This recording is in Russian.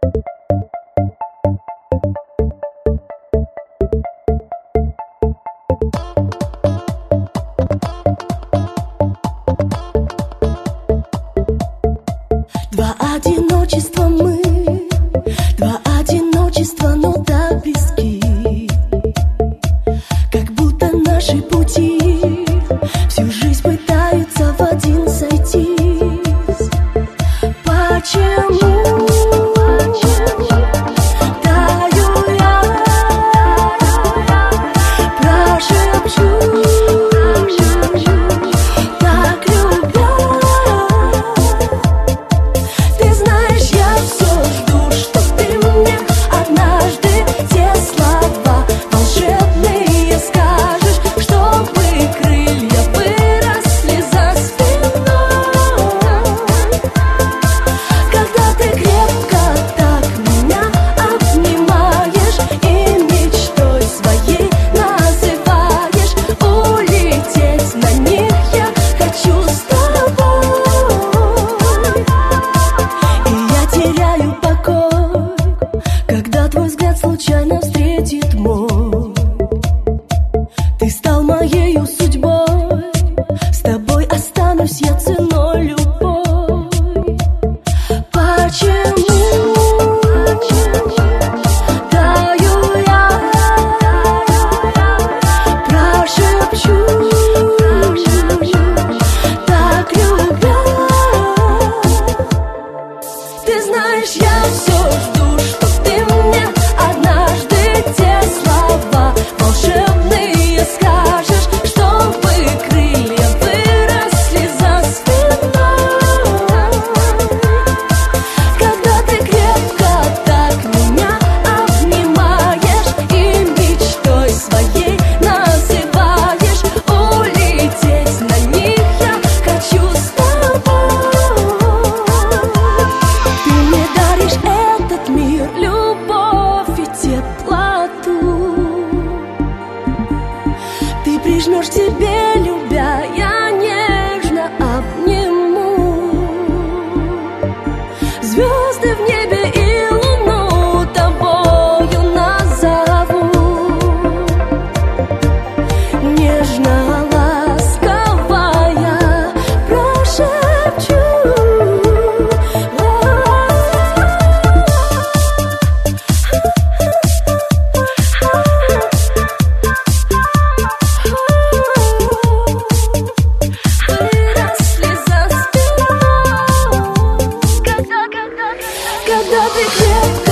Два одиночества мы, два одиночества, но так близки. Как будто наши пути всю жизнь пытаются в один сойтись. Почему таю я, прошепчу, так любя. Ты знаешь, я все жду, что ты мне однажды те слова волшебные скажешь, чтобы крылья выросли за спиной. Когда ты крепко так меня обнимаешь и мечтой своей называешь, улететь на них я хочу с тобой. И я теряю покой, когда твой взгляд случайно встретит мой. Ты стал моею судьбой, с тобой останусь я ценой любовь. Почему таю я, прошепчу, так любя. Ты знаешь, я все жду, что ты мне однажды те слова волшебные скажешь, чтобы крылья выросли за спиной. Когда ты крепко так меня обнимаешь и мечтой своей называешь, улететь на них я хочу с тобой. Ты мне даришь этот мир, любовь и теплоту. Ты прижмешь к себе, любя, я нежно обниму. Звезды в небе и луну тобою назову. Нежно, ласковая, прошепчу. Выросли за спиной. Когда ты крепко